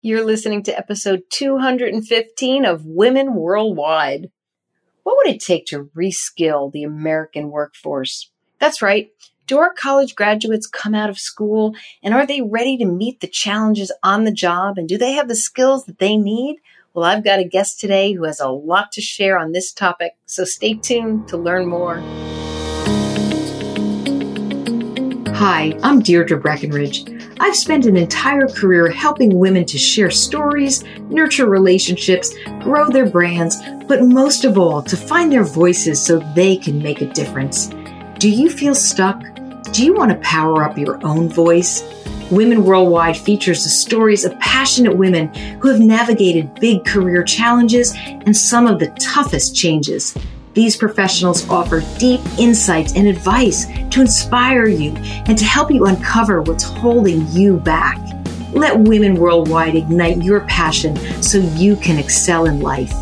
You're listening to episode 215 of Women Worldwide. What would it take to reskill the American workforce? That's right. Do our college graduates come out of school and are they ready to meet the challenges on the job? And do they have the skills that they need? Well, I've got a guest today who has a lot to share on this topic, so stay tuned to learn more. Hi, I'm Deirdre Breckenridge. I've spent an entire career helping women to share stories, nurture relationships, grow their brands, but most of all, to find their voices so they can make a difference. Do you feel stuck? Do you want to power up your own voice? Women Worldwide features the stories of passionate women who have navigated big career challenges and some of the toughest changes. These professionals offer deep insights and advice to inspire you and to help you uncover what's holding you back. Let Women Worldwide ignite your passion so you can excel in life.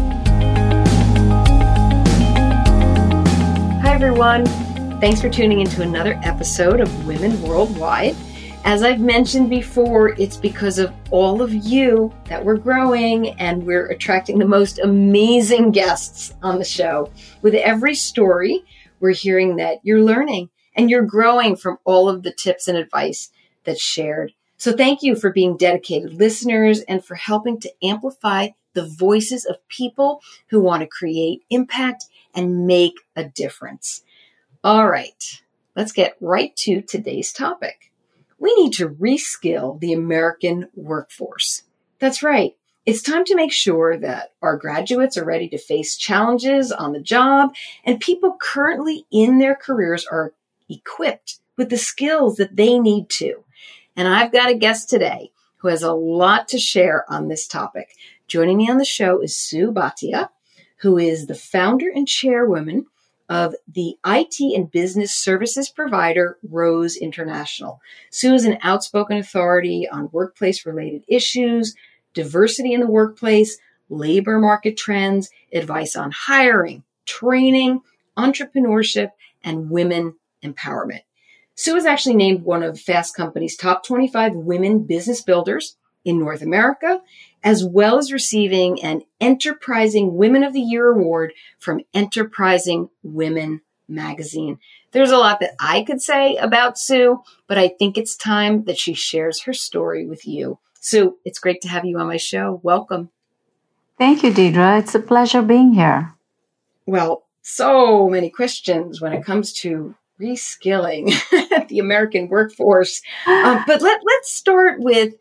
Hi, everyone. Thanks for tuning into another episode of Women Worldwide. As I've mentioned before, it's because of all of you that we're growing and we're attracting the most amazing guests on the show. With every story, we're hearing that you're learning and you're growing from all of the tips and advice that's shared. So thank you for being dedicated listeners and for helping to amplify the voices of people who want to create impact and make a difference. All right, let's get right to today's topic. We need to reskill the American workforce. That's right. It's time to make sure that our graduates are ready to face challenges on the job and people currently in their careers are equipped with the skills that they need to. And I've got a guest today who has a lot to share on this topic. Joining me on the show is Sue Bhatia, who is the founder and chairwoman of the IT and business services provider, Rose International. Sue is an outspoken authority on workplace-related issues, diversity in the workplace, labor market trends, advice on hiring, training, entrepreneurship, and women empowerment. Sue is actually named one of Fast Company's top 25 women business builders in North America, as well as receiving an Enterprising Women of the Year award from Enterprising Women magazine. There's a lot that I could say about Sue, but I think it's time that she shares her story with you. Sue, it's great to have you on my show. Welcome. Thank you, Deidre. It's a pleasure being here. Well, so many questions when it comes to reskilling the American workforce. But let's start with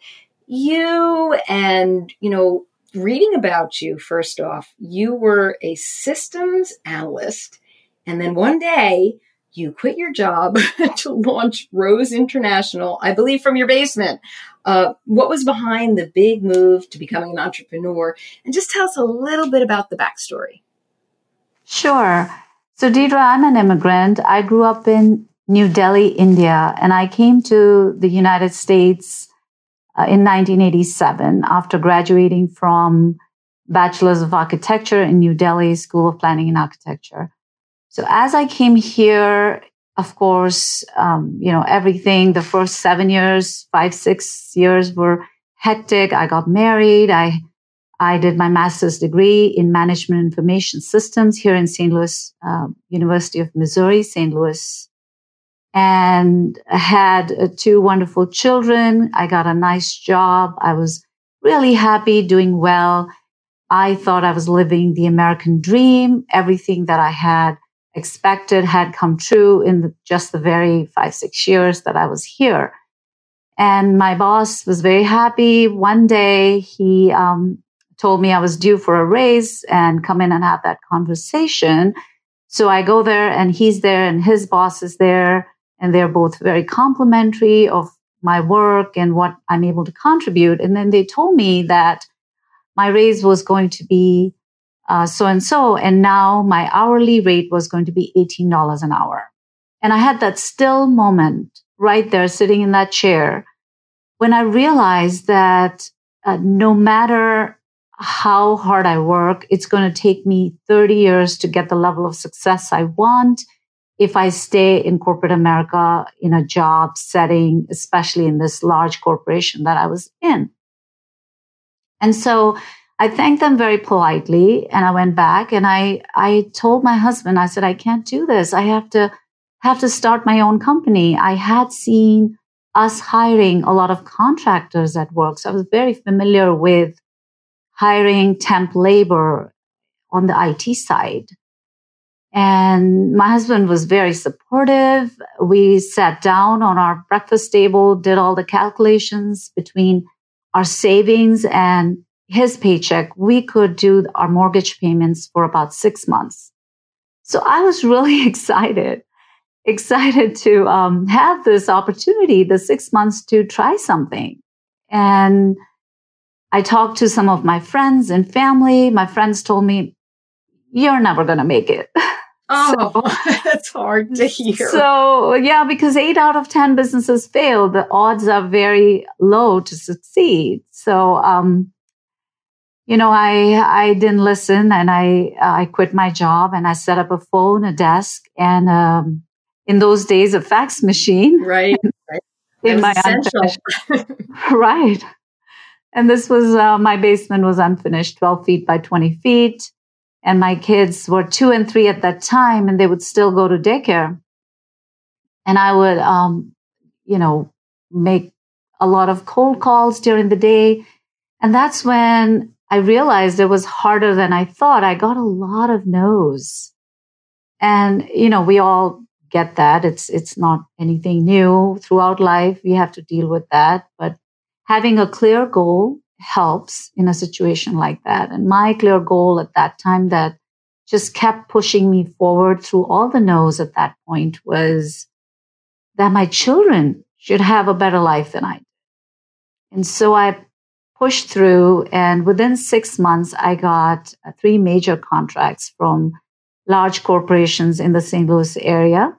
you and, reading about you. First off, you were a systems analyst, and then one day you quit your job to launch Rose International, I believe from your basement. What was behind the big move to becoming an entrepreneur? And just tell us a little bit about the backstory. Sure. So, Deidre, I'm an immigrant. I grew up in New Delhi, India, and I came to the United States in 1987 after graduating from Bachelor's of Architecture in New Delhi School of Planning and Architecture. So as I came here, of course, everything, the first 7 years, 5-6 years were hectic. I got married. I did my master's degree in management information systems here in St. Louis, University of Missouri, St. Louis, and I had 2 wonderful children. I got a nice job. I was really happy, doing well. I thought I was living the American dream. Everything that I had expected had come true in just the very 5-6 years that I was here. And my boss was very happy. One day he told me I was due for a raise and come in and have that conversation. So I go there and he's there and his boss is there. And they're both very complimentary of my work and what I'm able to contribute. And then they told me that my raise was going to be so-and-so. And now my hourly rate was going to be $18 an hour. And I had that still moment right there sitting in that chair when I realized that no matter how hard I work, it's going to take me 30 years to get the level of success I want if I stay in corporate America in a job setting, especially in this large corporation that I was in. And so I thanked them very politely, and I went back and I told my husband, I said, I can't do this. I have to start my own company. I had seen us hiring a lot of contractors at work. So I was very familiar with hiring temp labor on the IT side. And my husband was very supportive. We sat down on our breakfast table, did all the calculations between our savings and his paycheck. We could do our mortgage payments for about 6 months. So I was really excited to have this opportunity, the 6 months to try something. And I talked to some of my friends and family. My friends told me, you're never going to make it. Oh, so, that's hard to hear. So, yeah, because 8 out of 10 businesses fail, the odds are very low to succeed. So, I didn't listen, and I quit my job, and I set up a phone, a desk, and in those days, a fax machine. Right. In my unfinished. Right. And this was, my basement was unfinished, 12 feet by 20 feet. And my kids were 2 and 3 at that time, and they would still go to daycare. And I would, make a lot of cold calls during the day. And that's when I realized it was harder than I thought. I got a lot of no's. And, we all get that. It's not anything new throughout life. We have to deal with that. But having a clear goal helps in a situation like that. And my clear goal at that time that just kept pushing me forward through all the no's at that point was that my children should have a better life than I did. And so I pushed through, and within 6 months, I got 3 major contracts from large corporations in the St. Louis area.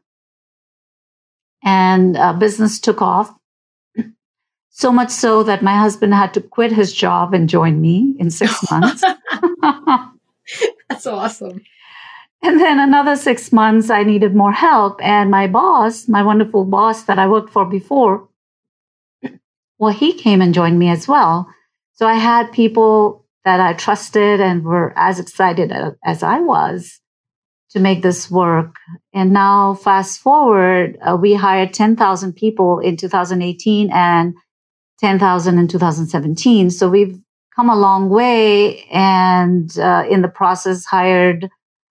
And business took off. So much so that my husband had to quit his job and join me in 6 months. That's awesome. And then another 6 months, I needed more help. And my boss, my wonderful boss that I worked for before, well, he came and joined me as well. So I had people that I trusted and were as excited as I was to make this work. And now fast forward, we hired 10,000 people in 2018 and 10,000 in 2017. So we've come a long way, and in the process hired,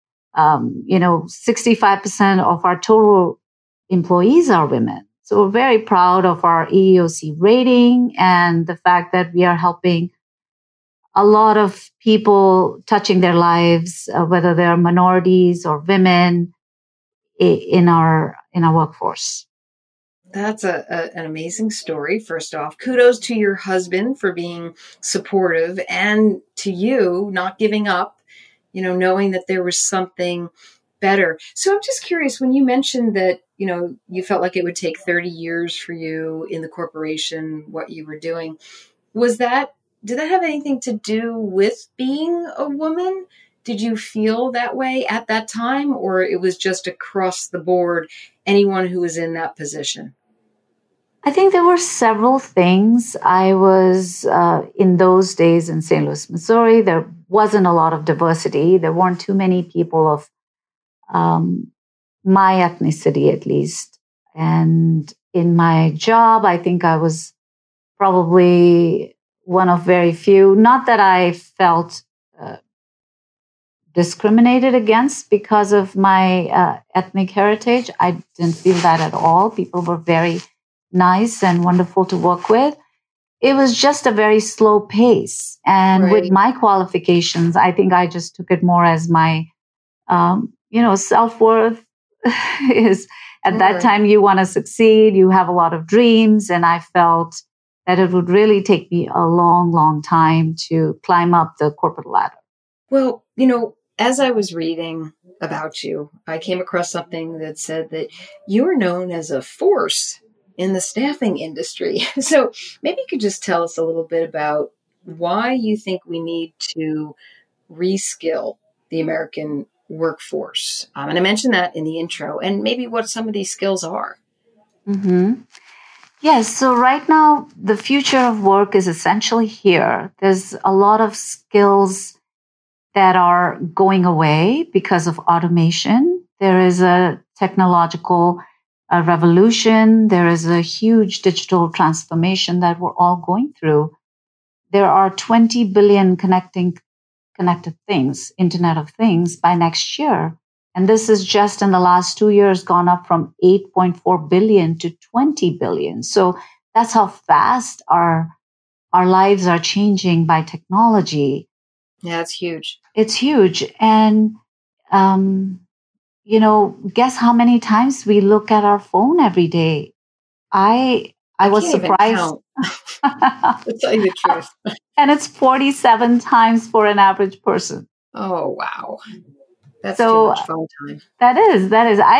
65% of our total employees are women. So we're very proud of our EEOC rating and the fact that we are helping a lot of people, touching their lives, whether they're minorities or women in our workforce. That's an amazing story. First off, kudos to your husband for being supportive, and to you not giving up, knowing that there was something better. So I'm just curious, when you mentioned that, you felt like it would take 30 years for you in the corporation, what you were doing, did that have anything to do with being a woman? Did you feel that way at that time, or it was just across the board, anyone who was in that position? I think there were several things. I was in those days in St. Louis, Missouri. There wasn't a lot of diversity. There weren't too many people of my ethnicity, at least. And in my job, I think I was probably one of very few. Not that I felt discriminated against because of my ethnic heritage. I didn't feel that at all. People were very nice and wonderful to work with. It was just a very slow pace. And Right. with my qualifications, I think I just took it more as my, self-worth is at that Right. time you want to succeed. You have a lot of dreams. And I felt that it would really take me a long, long time to climb up the corporate ladder. Well, as I was reading about you, I came across something that said that you are known as a force in the staffing industry. So maybe you could just tell us a little bit about why you think we need to reskill the American workforce. And I mentioned that in the intro, and maybe what some of these skills are. Mm-hmm. Yes. So right now, the future of work is essentially here. There's a lot of skills that are going away because of automation. There is a technological revolution. There is a huge digital transformation that we're all going through. There are 20 billion connected things, Internet of Things, by next year. And this is just in the last 2 years gone up from 8.4 billion to 20 billion. So that's how fast our lives are changing by technology. Yeah, it's huge. It's huge. And, guess how many times we look at our phone every day? I was can't even surprised. count, to tell you the truth. And it's 47 times for an average person. Oh, wow. That's So too much phone time. That is.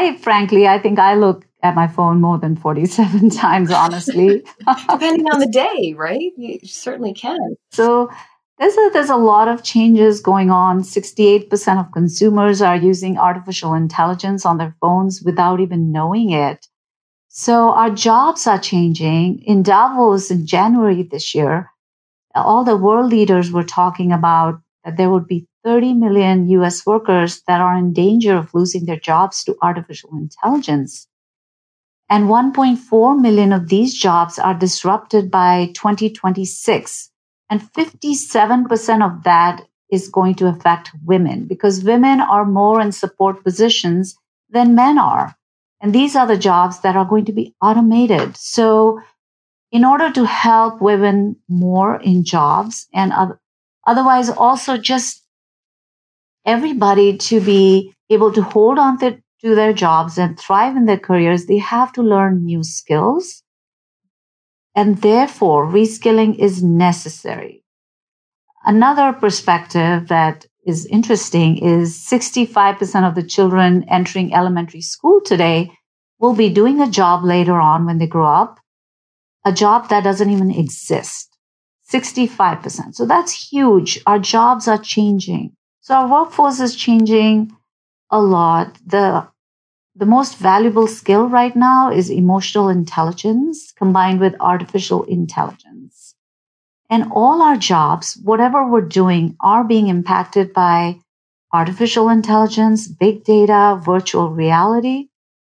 I think I look at my phone more than 47 times, honestly. Depending on the day, right? You certainly can. So there's a lot of changes going on. 68% of consumers are using artificial intelligence on their phones without even knowing it. So our jobs are changing. In Davos in January this year, all the world leaders were talking about that there would be 30 million US workers that are in danger of losing their jobs to artificial intelligence. And 1.4 million of these jobs are disrupted by 2026. And 57% of that is going to affect women because women are more in support positions than men are. And these are the jobs that are going to be automated. So in order to help women more in jobs and otherwise also just everybody to be able to hold on to their jobs and thrive in their careers, they have to learn new skills. And therefore, reskilling is necessary. Another perspective that is interesting is 65% of the children entering elementary school today will be doing a job later on when they grow up, a job that doesn't even exist. 65%. So that's huge. Our jobs are changing. So our workforce is changing a lot. The most valuable skill right now is emotional intelligence combined with artificial intelligence. And all our jobs, whatever we're doing, are being impacted by artificial intelligence, big data, virtual reality.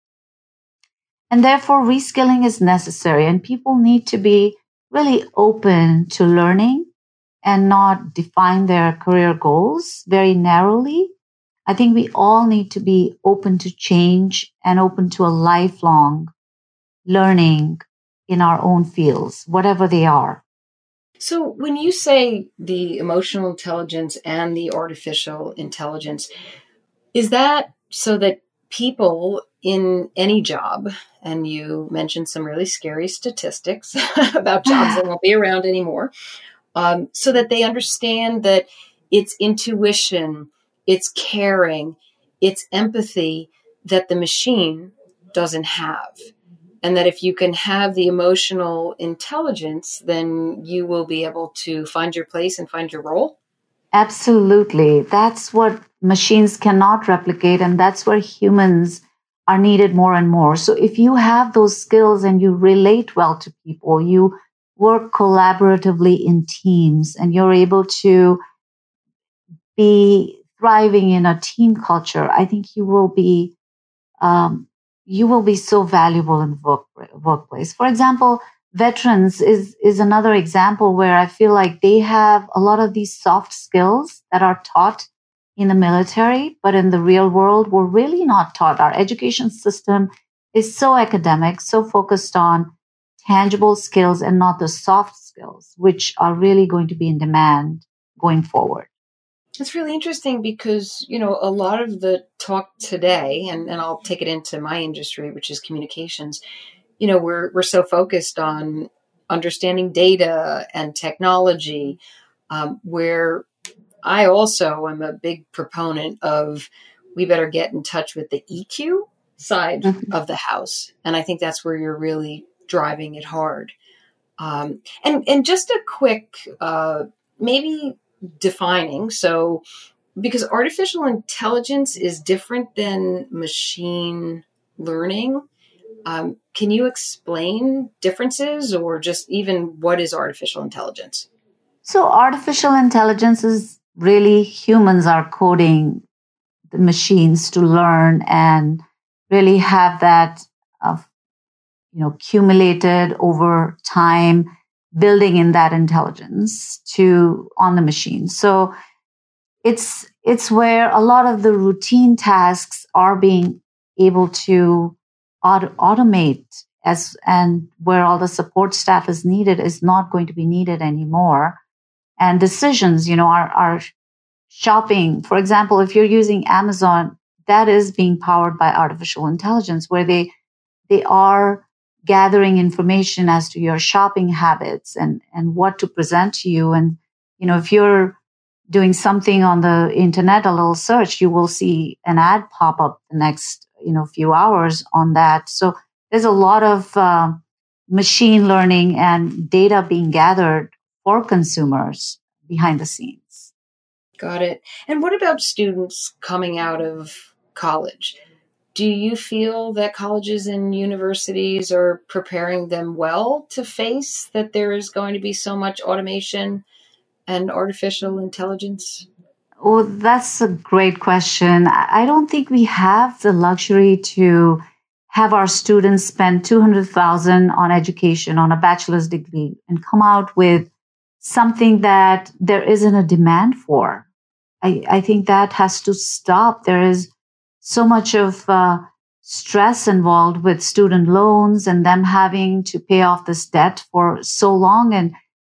And therefore, reskilling is necessary, and people need to be really open to learning and not define their career goals very narrowly. I think we all need to be open to change and open to a lifelong learning in our own fields, whatever they are. So when you say the emotional intelligence and the artificial intelligence, is that so that people in any job, and you mentioned some really scary statistics about jobs that won't be around anymore, so that they understand that it's intuition, it's caring, it's empathy that the machine doesn't have. And that if you can have the emotional intelligence, then you will be able to find your place and find your role? Absolutely. That's what machines cannot replicate, and that's where humans are needed more and more. So if you have those skills and you relate well to people, you work collaboratively in teams, and you're able to be thriving in a team culture, I think you will be so valuable in the workplace. For example, veterans is another example where I feel like they have a lot of these soft skills that are taught in the military, but in the real world, we're really not taught. Our education system is so academic, so focused on tangible skills and not the soft skills, which are really going to be in demand going forward. It's really interesting because, a lot of the talk today, and I'll take it into my industry, which is communications, we're so focused on understanding data and technology, where I also am a big proponent of we better get in touch with the EQ side of the house. And I think that's where you're really driving it hard. And just a quick, maybe defining. So, because artificial intelligence is different than machine learning, Can you explain differences or just even what is artificial intelligence? So artificial intelligence is really humans are coding the machines to learn and really have that, accumulated over time, building in that intelligence to on the machine. So it's where a lot of the routine tasks are being able to automate and where all the support staff is needed is not going to be needed anymore. And decisions, are shopping. For example, if you're using Amazon, that is being powered by artificial intelligence, where they are gathering information as to your shopping habits and what to present to you. And, if you're doing something on the internet, a little search, you will see an ad pop up the next, few hours on that. So there's a lot of machine learning and data being gathered for consumers behind the scenes. Got it. And what about students coming out of college? Do you feel that colleges and universities are preparing them well to face that there is going to be so much automation and artificial intelligence? Oh, that's a great question. I don't think we have the luxury to have our students spend $200,000 on education, on a bachelor's degree, and come out with something that there isn't a demand for. I think that has to stop. There is so much of stress involved with student loans and them having to pay off this debt for so long. And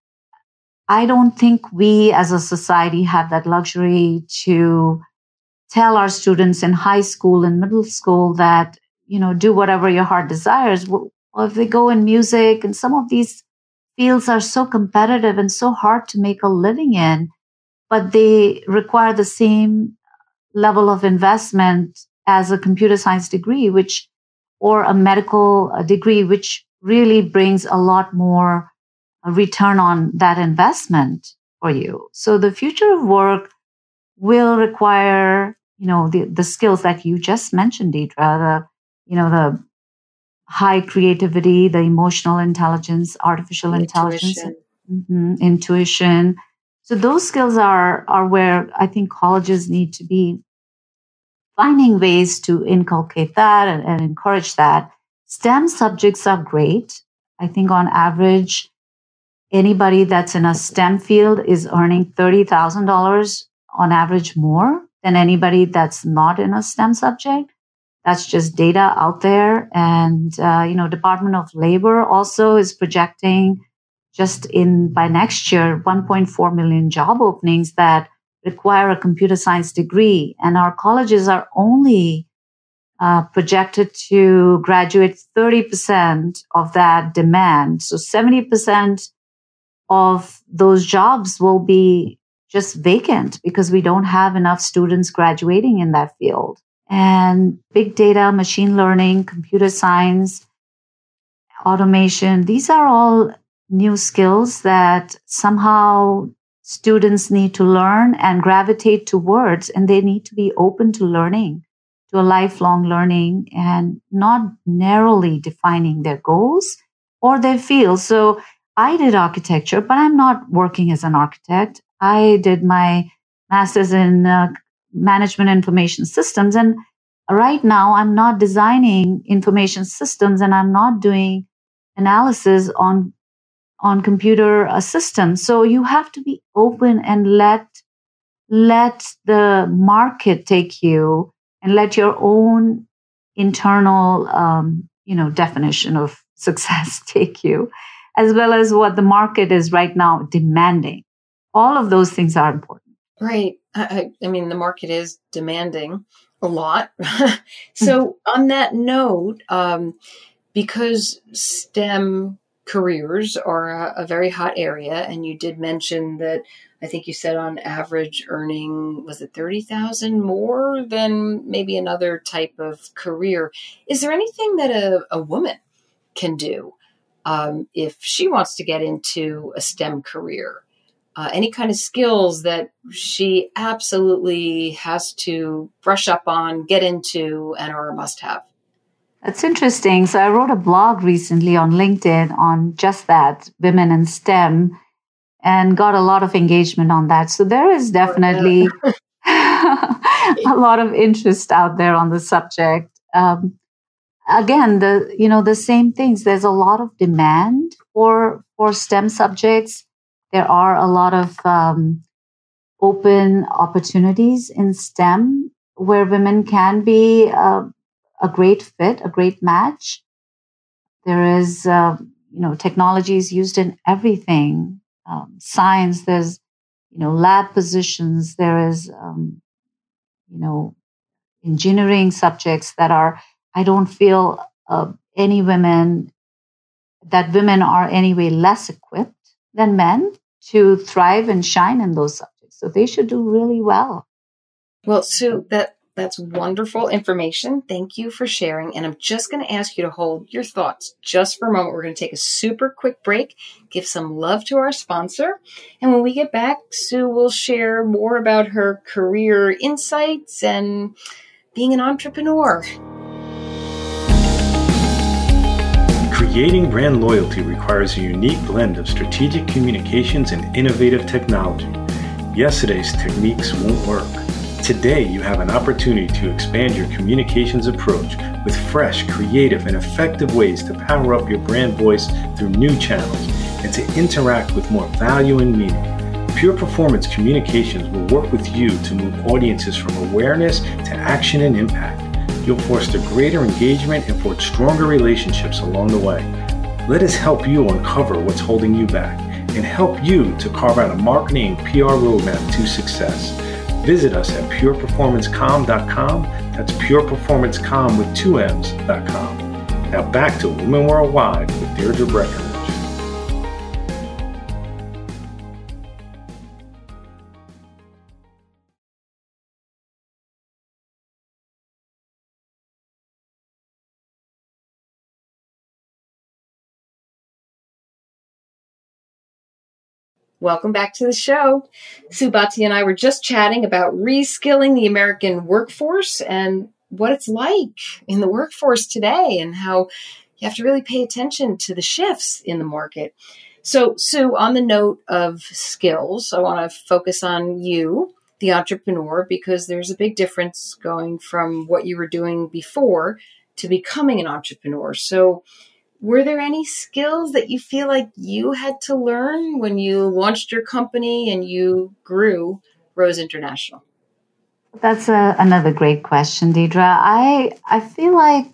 I don't think we as a society have that luxury to tell our students in high school and middle school that, do whatever your heart desires. Well, if they go in music, and some of these fields are so competitive and so hard to make a living in, but they require the same level of investment as a computer science degree, or a medical degree, which really brings a lot more return on that investment for you. So the future of work will require, the skills that you just mentioned, Deidre, the high creativity, the emotional intelligence, artificial intelligence, intuition. So those skills are where I think colleges need to be finding ways to inculcate that and encourage that. STEM subjects are great. I think on average, anybody that's in a STEM field is earning $30,000 on average more than anybody that's not in a STEM subject. That's just data out there. And, Department of Labor also is projecting just by next year, 1.4 million job openings that require a computer science degree. And our colleges are only projected to graduate 30% of that demand. So 70% of those jobs will be just vacant because we don't have enough students graduating in that field. And big data, machine learning, computer science, automation, these are all new skills that somehow students need to learn and gravitate towards, and they need to be open to learning, to a lifelong learning, and not narrowly defining their goals or their field. So I did architecture, but I'm not working as an architect. I did my master's in management information systems. And right now I'm not designing information systems, and I'm not doing analysis on computer systems. So you have to be open and let the market take you, and let your own internal, definition of success take you, as well as what the market is right now demanding. All of those things are important. Right. I mean, the market is demanding a lot. So on that note, because STEM careers are a very hot area, and you did mention that I think you said on average earning, was it 30,000 more than maybe another type of career? Is there anything that a woman can do if she wants to get into a STEM career? Any kind of skills that she absolutely has to brush up on, get into, and are a must-have? That's interesting. So I wrote a blog recently on LinkedIn on just that, women in STEM, and got a lot of engagement on that. So there is definitely a lot of interest out there on the subject. Again, the same things. There's a lot of demand for STEM subjects. There are a lot of open opportunities in STEM where women can be a great fit, a great match. There is, technology is used in everything. Science, there's, lab positions. There is, engineering subjects that are, I don't feel women are anyway less equipped than men to thrive and shine in those subjects. So they should do really well. Well, Sue, that's wonderful information. Thank you for sharing. And I'm just going to ask you to hold your thoughts just for a moment. We're going to take a super quick break, give some love to our sponsor. And when we get back, Sue will share more about her career insights and being an entrepreneur. Creating brand loyalty requires a unique blend of strategic communications and innovative technology. Yesterday's techniques won't work. Today, you have an opportunity to expand your communications approach with fresh, creative, and effective ways to power up your brand voice through new channels and to interact with more value and meaning. Pure Performance Communications will work with you to move audiences from awareness to action and impact. You'll foster greater engagement and forge stronger relationships along the way. Let us help you uncover what's holding you back and help you to carve out a marketing and PR roadmap to success. Visit us at pureperformancecom.com. That's pureperformancecom with 2 M's.com. Now back to Women Worldwide with Deirdre Breckenridge. Welcome back to the show. Sue Bhatti and I were just chatting about reskilling the American workforce and what it's like in the workforce today and how you have to really pay attention to the shifts in the market. So, Sue, on the note of skills, I want to focus on you, the entrepreneur, because there's a big difference going from what you were doing before to becoming an entrepreneur. So, were there any skills that you feel like you had to learn when you launched your company and you grew Rose International? That's another great question, Deirdre. I feel like,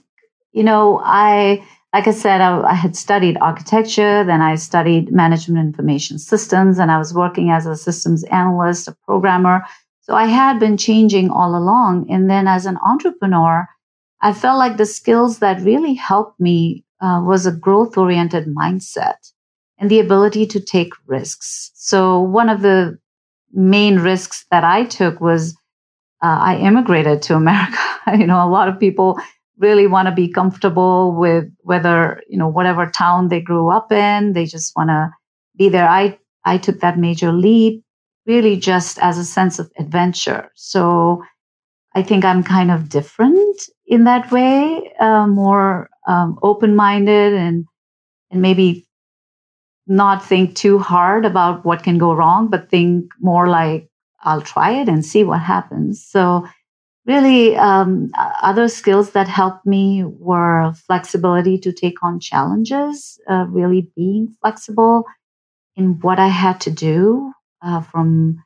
like I said, I had studied architecture, then I studied management information systems, and I was working as a systems analyst, a programmer. So I had been changing all along. And then as an entrepreneur, I felt like the skills that really helped me was a growth-oriented mindset and the ability to take risks. So one of the main risks that I took was I immigrated to America. A lot of people really want to be comfortable with whatever town they grew up in. They just want to be there. I took that major leap really just as a sense of adventure. So I think I'm kind of different in that way, more open-minded and maybe not think too hard about what can go wrong, but think more like I'll try it and see what happens. So really, other skills that helped me were flexibility to take on challenges, really being flexible in what I had to do, from,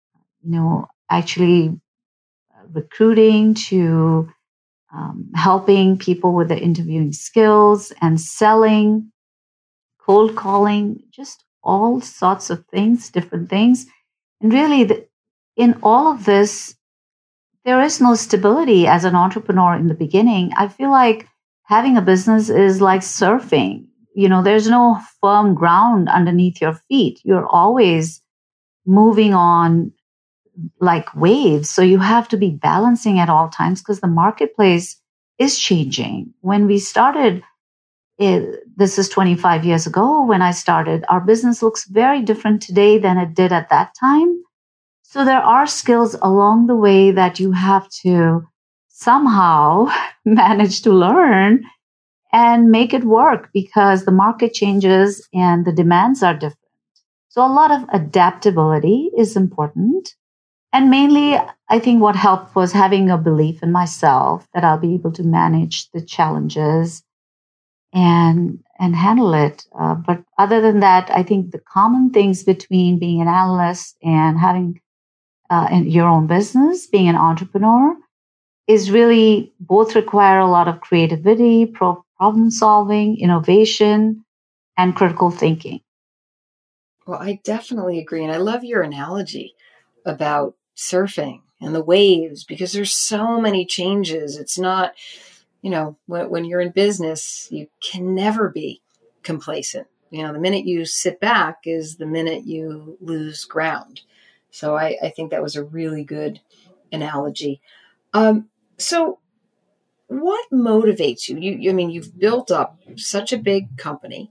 actually recruiting to helping people with the interviewing skills and selling, cold calling, just all sorts of things, different things. And really, in all of this, there is no stability as an entrepreneur in the beginning. I feel like having a business is like surfing. There's no firm ground underneath your feet. You're always moving on like waves. So you have to be balancing at all times because the marketplace is changing. When we started, this is 25 years ago when I started, our business looks very different today than it did at that time. So there are skills along the way that you have to somehow manage to learn and make it work because the market changes and the demands are different. So a lot of adaptability is important. And mainly, I think what helped was having a belief in myself that I'll be able to manage the challenges and handle it. But other than that, I think the common things between being an analyst and having your own business, being an entrepreneur, is really both require a lot of creativity, problem solving, innovation, and critical thinking. Well, I definitely agree. And I love your analogy about surfing and the waves because there's so many changes. It's not, when you're in business, you can never be complacent. The minute you sit back is the minute you lose ground. So I think that was a really good analogy. So what motivates you? You've built up such a big company.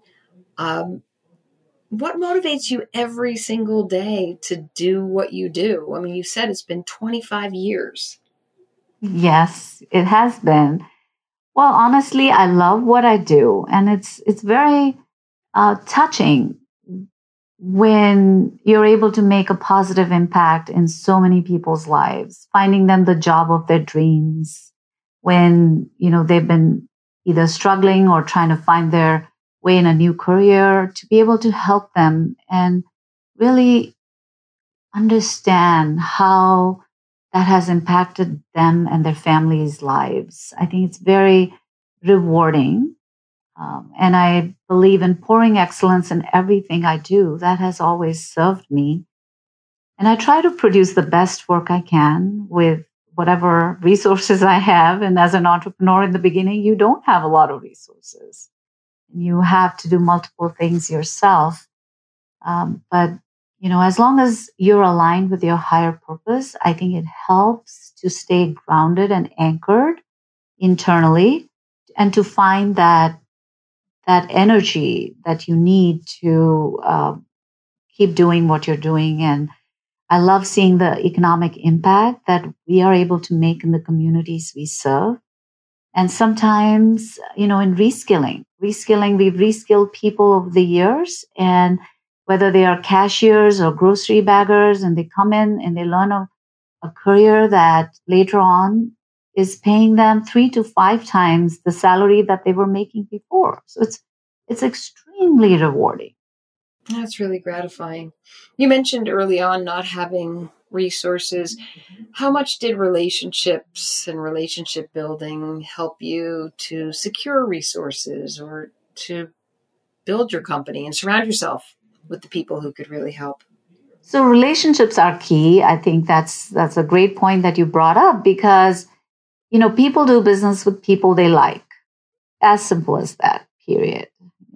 What motivates you every single day to do what you do? You said it's been 25 years. Yes, it has been. Well, honestly, I love what I do. And it's very touching when you're able to make a positive impact in so many people's lives, finding them the job of their dreams when, they've been either struggling or trying to find their way in a new career, to be able to help them and really understand how that has impacted them and their families' lives. I think it's very rewarding. And I believe in pouring excellence in everything I do. That has always served me. And I try to produce the best work I can with whatever resources I have. And as an entrepreneur in the beginning, you don't have a lot of resources. You have to do multiple things yourself. But as long as you're aligned with your higher purpose, I think it helps to stay grounded and anchored internally and to find that energy that you need to keep doing what you're doing. And I love seeing the economic impact that we are able to make in the communities we serve. And sometimes, in reskilling, we've reskilled people over the years, and whether they are cashiers or grocery baggers, and they come in and they learn a career that later on is paying them 3 to 5 times the salary that they were making before. So it's extremely rewarding. That's really gratifying. You mentioned early on not having resources. How much did relationships and relationship building help you to secure resources or to build your company and surround yourself with the people who could really help? So relationships are key. I think that's a great point that you brought up because, people do business with people they like. As simple as that, period.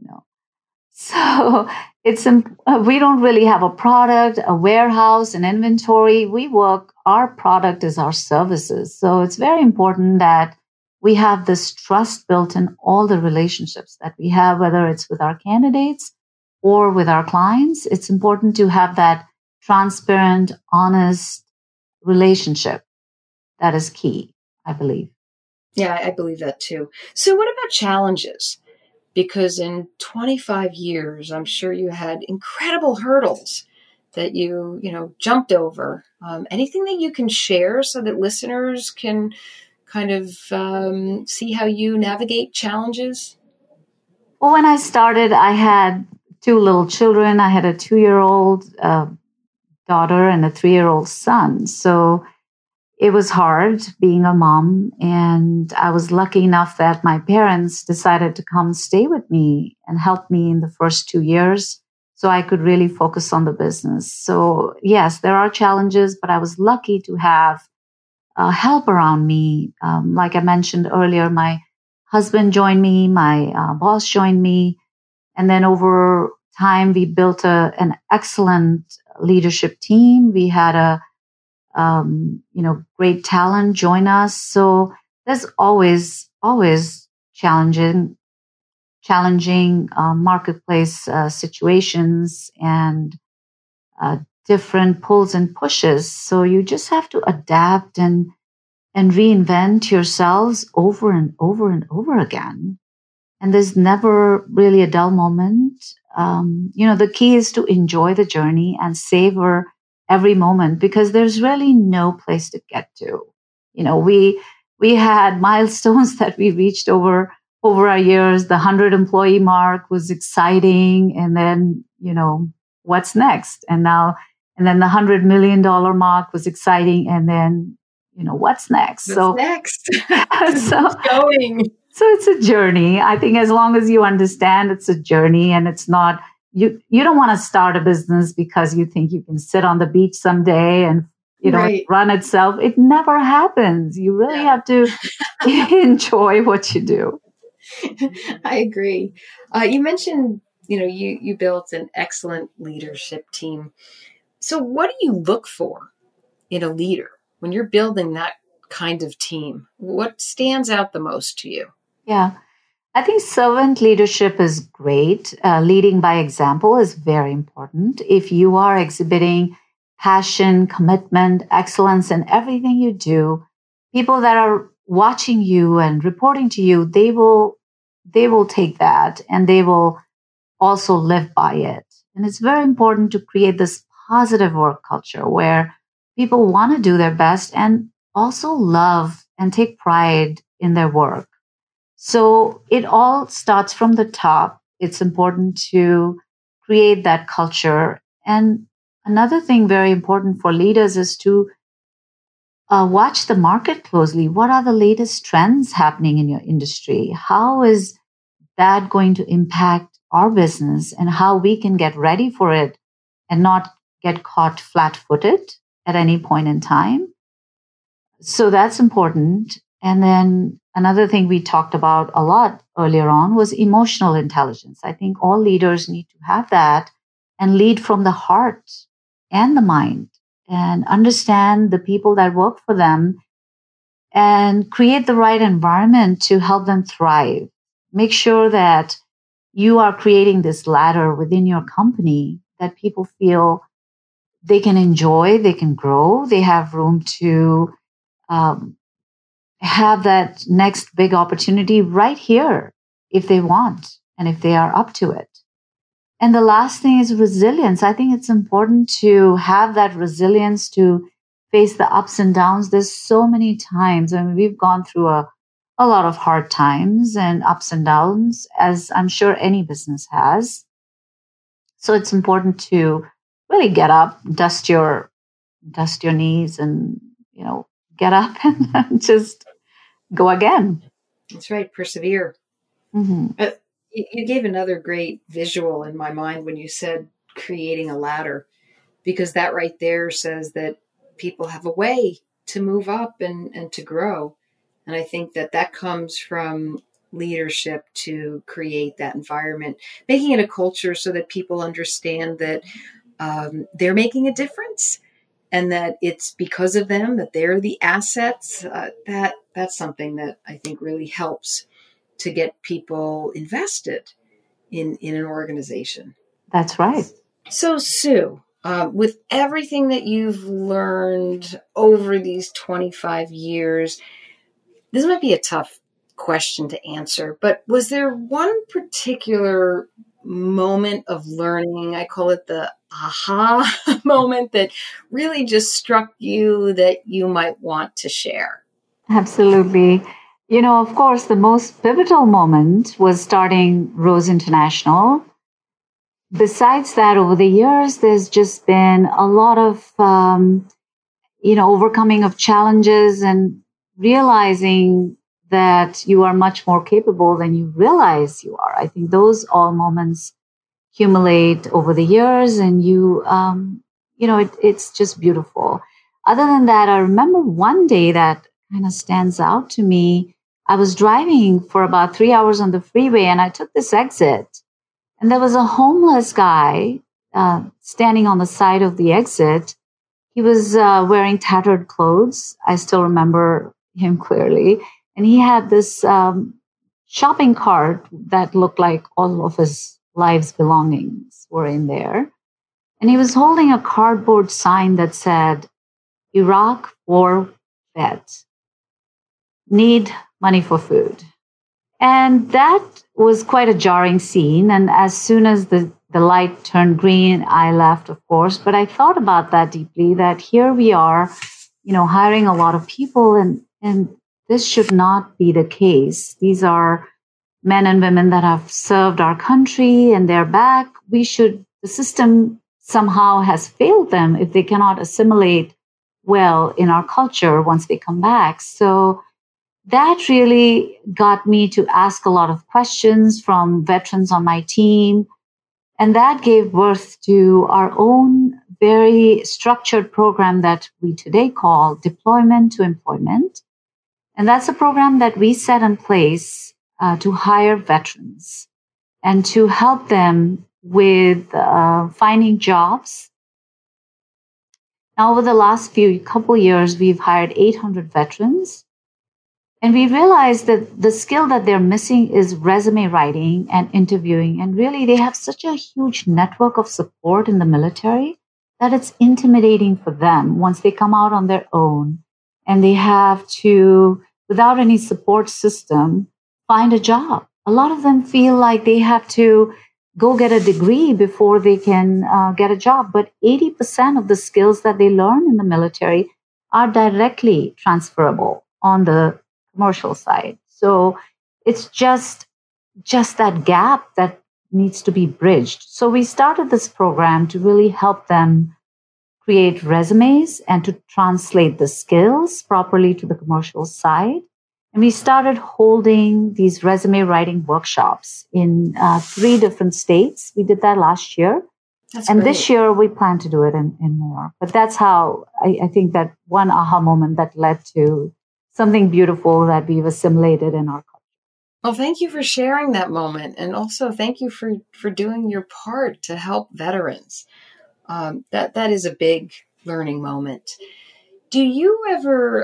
So we don't really have a product, a warehouse, an inventory. Our product is our services. So it's very important that we have this trust built in all the relationships that we have, whether it's with our candidates or with our clients. It's important to have that transparent, honest relationship. That is key, I believe. Yeah, I believe that too. So what about challenges? Because in 25 years, I'm sure you had incredible hurdles that you jumped over. Anything that you can share so that listeners can kind of see how you navigate challenges? Well, when I started, I had 2 little children. I had a 2-year-old daughter and a 3-year-old son. So it was hard being a mom, and I was lucky enough that my parents decided to come stay with me and help me in the first 2 years so I could really focus on the business. So yes, there are challenges, but I was lucky to have help around me. Like I mentioned earlier, my husband joined me, my boss joined me, and then over time we built an excellent leadership team. We had great talent join us. So there's always challenging marketplace situations and different pulls and pushes. So you just have to adapt and and reinvent yourselves over and over and over again. And there's never really a dull moment. The key is to enjoy the journey and savor every moment, because there's really no place to get to. We had milestones that we reached over our years. The 100 employee mark was exciting. And then, what's next? And then the $100 million mark was exciting. And then, what's next? What's next? so going. So it's a journey. I think as long as you understand it's a journey, and it's not, you don't want to start a business because you think you can sit on the beach someday and, right. run itself. It never happens. You really have to enjoy what you do. I agree. You mentioned, you built an excellent leadership team. So what do you look for in a leader when you're building that kind of team? What stands out the most to you? Yeah, I think servant leadership is great. Leading by example is very important. If you are exhibiting passion, commitment, excellence in everything you do, people that are watching you and reporting to you, they will take that and they will also live by it. And it's very important to create this positive work culture where people want to do their best and also love and take pride in their work. So it all starts from the top. It's important to create that culture. And another thing very important for leaders is to watch the market closely. What are the latest trends happening in your industry? How is that going to impact our business, and how we can get ready for it and not get caught flat-footed at any point in time? So that's important. And then another thing we talked about a lot earlier on was emotional intelligence. I think all leaders need to have that and lead from the heart and the mind and understand the people that work for them and create the right environment to help them thrive. Make sure that you are creating this ladder within your company that people feel they can enjoy, they can grow, they have room to have that next big opportunity right here if they want and if they are up to it. And the last thing is resilience. I think it's important to have that resilience to face the ups and downs. There's so many times, we've gone through a lot of hard times and ups and downs, as I'm sure any business has. So it's important to really get up, dust your knees and, get up and just go again. That's right. Persevere. Mm-hmm. You gave another great visual in my mind when you said creating a ladder, because that right there says that people have a way to move up and to grow. And I think that comes from leadership to create that environment, making it a culture so that people understand that they're making a difference and that it's because of them, that they're the assets. That's something that I think really helps to get people invested in an organization. That's right. So, Sue, with everything that you've learned over these 25 years, this might be a tough question to answer, but was there one particular moment of learning, I call it the aha moment, that really just struck you that you might want to share? Absolutely. Of course, the most pivotal moment was starting Rose International. Besides that, over the years, there's just been a lot of, overcoming of challenges and realizing that you are much more capable than you realize you are. I think those all moments accumulate over the years, and it's just beautiful. Other than that, I remember one day that kind of stands out to me. I was driving for about 3 hours on the freeway, and I took this exit, and there was a homeless guy standing on the side of the exit. He was wearing tattered clothes. I still remember him clearly. And he had this shopping cart that looked like all of his life's belongings were in there. And he was holding a cardboard sign that said, Iraq War Vet. need money for food. And that was quite a jarring scene. And as soon as the light turned green, I left, of course. But I thought about that deeply, that here we are, hiring a lot of people, and this should not be the case. These are men and women that have served our country and they're back. The system somehow has failed them if they cannot assimilate well in our culture once they come back. So that really got me to ask a lot of questions from veterans on my team. And that gave birth to our own very structured program that we today call Deployment to Employment. And that's a program that we set in place to hire veterans and to help them with finding jobs. Now, over the last couple years, we've hired 800 veterans. And we realized that the skill that they're missing is resume writing and interviewing. And really, they have such a huge network of support in the military that it's intimidating for them once they come out on their own and they have to, without any support system, find a job. A lot of them feel like they have to go get a degree before they can get a job. But 80% of the skills that they learn in the military are directly transferable on the commercial side. So it's just that gap that needs to be bridged. So we started this program to really help them create resumes and to translate the skills properly to the commercial side. And we started holding these resume writing workshops in 3 different states. We did that last year. That's and great. This year we plan to do it in more. But that's how I think that one aha moment that led to something beautiful that we've assimilated in our culture. Well, thank you for sharing that moment. And also thank you for doing your part to help veterans. That is a big learning moment. Do you ever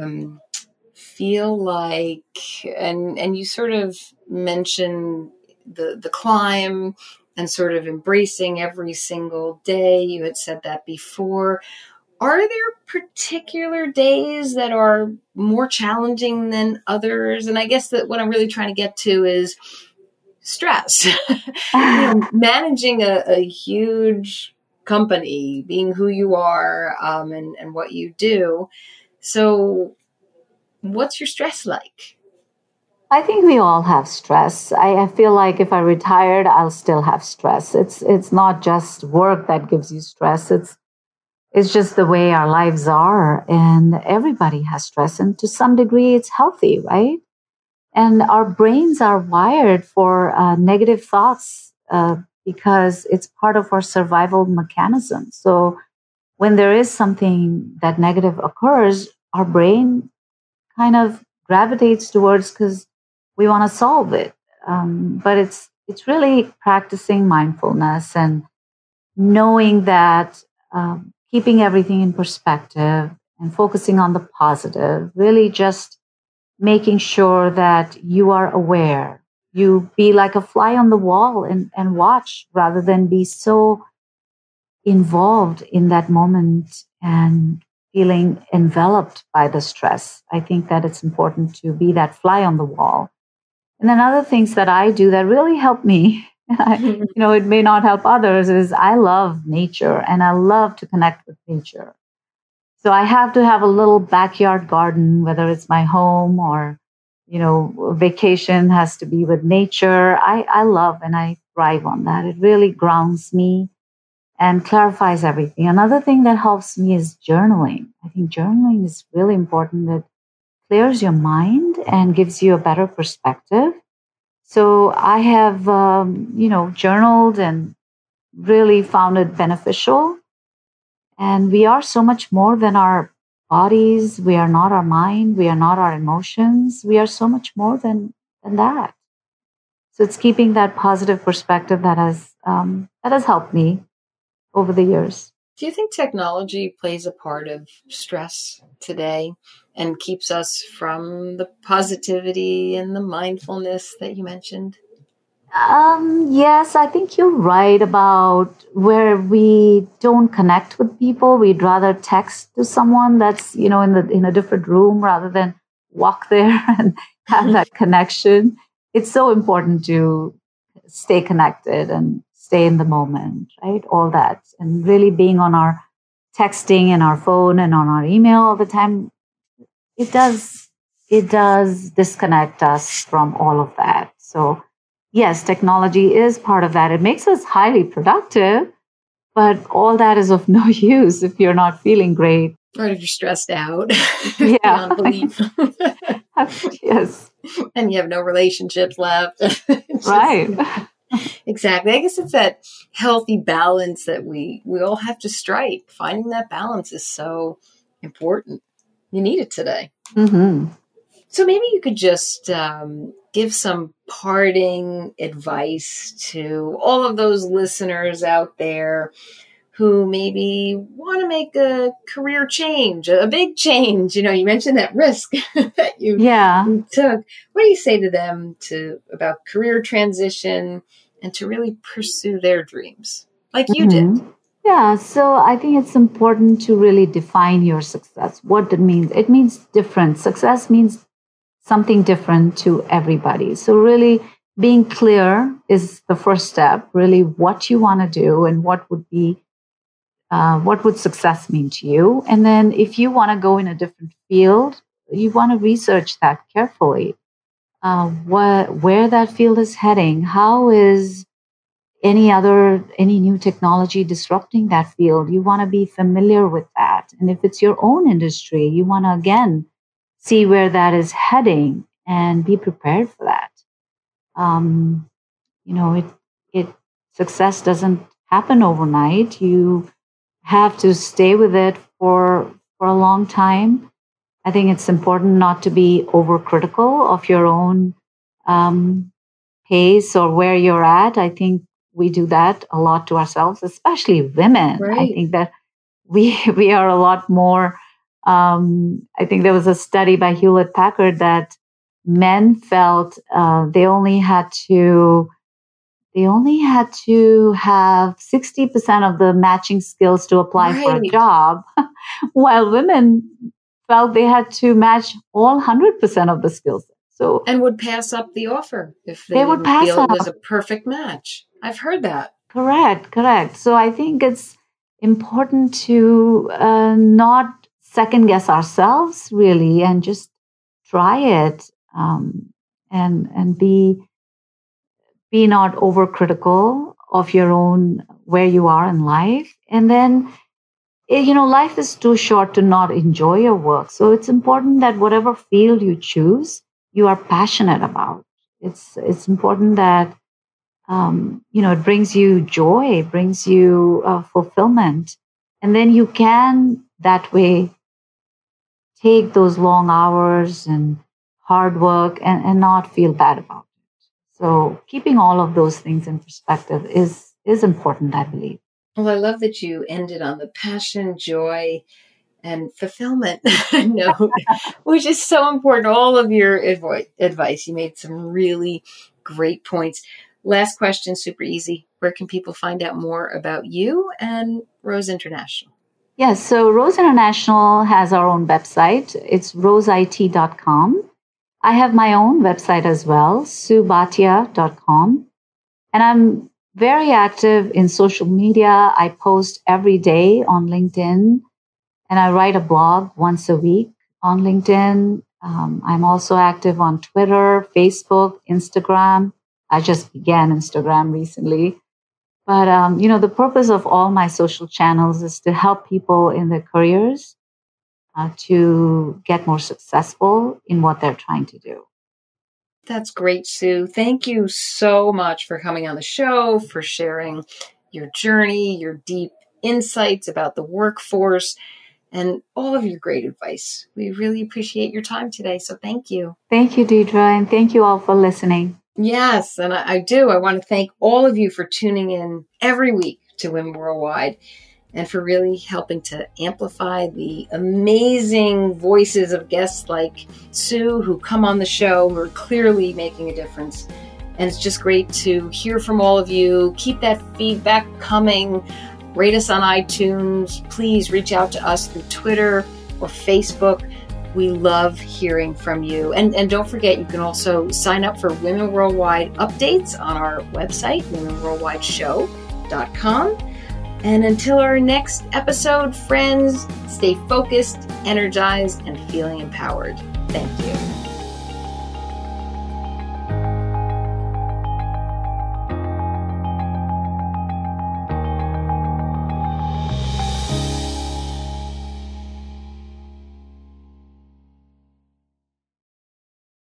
feel like, and you sort of mentioned the climb and sort of embracing every single day. You had said that before. Are there particular days that are more challenging than others? And I guess that what I'm really trying to get to is stress. Managing a huge company, being who you are, and what you do. So what's your stress like? I think we all have stress. I feel like if I retired, I'll still have stress. It's not just work that gives you stress. It's just the way our lives are, and everybody has stress. And to some degree, it's healthy, right? And our brains are wired for negative thoughts because it's part of our survival mechanism. So when there is something that negative occurs, our brain kind of gravitates towards because we want to solve it. But it's really practicing mindfulness and knowing that keeping everything in perspective and focusing on the positive, really just making sure that you are aware. You be like a fly on the wall and watch rather than be so involved in that moment and feeling enveloped by the stress. I think that it's important to be that fly on the wall. And then other things that I do that really help me, it may not help others, is I love nature and I love to connect with nature. So I have to have a little backyard garden, whether it's my home or, vacation has to be with nature. I love and I thrive on that. It really grounds me and clarifies everything. Another thing that helps me is journaling. I think journaling is really important. It clears your mind and gives you a better perspective. So I have, journaled and really found it beneficial. And we are so much more than our bodies. We are not our mind. We are not our emotions. We are so much more than that. So it's keeping that positive perspective that has helped me over the years. Do you think technology plays a part of stress today and keeps us from the positivity and the mindfulness that you mentioned? Yes, I think you're right about where we don't connect with people. We'd rather text to someone that's, in a different room rather than walk there and have that connection. It's so important to stay connected and stay in the moment, right? All that. And really being on our texting and our phone and on our email all the time, it does disconnect us from all of that. So yes, technology is part of that. It makes us highly productive, but all that is of no use if you're not feeling great. Or if you're stressed out. Yeah. Beyond belief. Yes. And you have no relationships left. Right. Exactly. I guess it's that healthy balance that we all have to strike. Finding that balance is so important. You need it today. Mm-hmm. So maybe you could just give some parting advice to all of those listeners out there who maybe want to make a career change, a big change. You know, you mentioned that risk that you took. What do you say to them about career transition and to really pursue their dreams like you did? Yeah, so I think it's important to really define your success, what it means. It means different. Success means something different to everybody. So really being clear is the first step, really what you want to do and what would success mean to you. And then if you want to go in a different field, you want to research that carefully. Where that field is heading, how is any new technology disrupting that field? You want to be familiar with that. And if it's your own industry, you want to, again, see where that is heading and be prepared for that. Success doesn't happen overnight. You have to stay with it for a long time. I think it's important not to be overcritical of your own pace or where you're at. I think we do that a lot to ourselves, especially women. Right. I think that we are a lot more. I think there was a study by Hewlett Packard that men felt they only had to have 60% of the matching skills to apply for a job, while women felt they had to match all 100% of the skills. And would pass up the offer if they would feel it was a perfect match. I've heard that. Correct. So I think it's important to not second guess ourselves, really, and just try it and be not overcritical of your own where you are in life. And then, life is too short to not enjoy your work. So it's important that whatever field you choose, you are passionate about. It's important that, it brings you joy, brings you fulfillment. And then you can that way take those long hours and hard work and not feel bad about it. So keeping all of those things in perspective is important, I believe. Well, I love that you ended on the passion, joy, and fulfillment note, which is so important. All of your advice, you made some really great points. Last question, super easy. Where can people find out more about you and Rose International? Yes, so Rose International has our own website. It's roseit.com. I have my own website as well, suebhatia.com. And I'm very active in social media. I post every day on LinkedIn, and I write a blog once a week on LinkedIn. I'm also active on Twitter, Facebook, Instagram. I just began Instagram recently. But, the purpose of all my social channels is to help people in their careers to get more successful in what they're trying to do. That's great, Sue. Thank you so much for coming on the show, for sharing your journey, your deep insights about the workforce, and all of your great advice. We really appreciate your time today, so thank you. Thank you, Deidre, and thank you all for listening. Yes, and I do. I want to thank all of you for tuning in every week to Women Worldwide and for really helping to amplify the amazing voices of guests like Sue who come on the show, who are clearly making a difference. And it's just great to hear from all of you. Keep that feedback coming. Rate us on iTunes. Please reach out to us through Twitter or Facebook. We love hearing from you. And don't forget, you can also sign up for Women Worldwide updates on our website, womenworldwideshow.com. And until our next episode, friends, stay focused, energized, and feeling empowered. Thank you.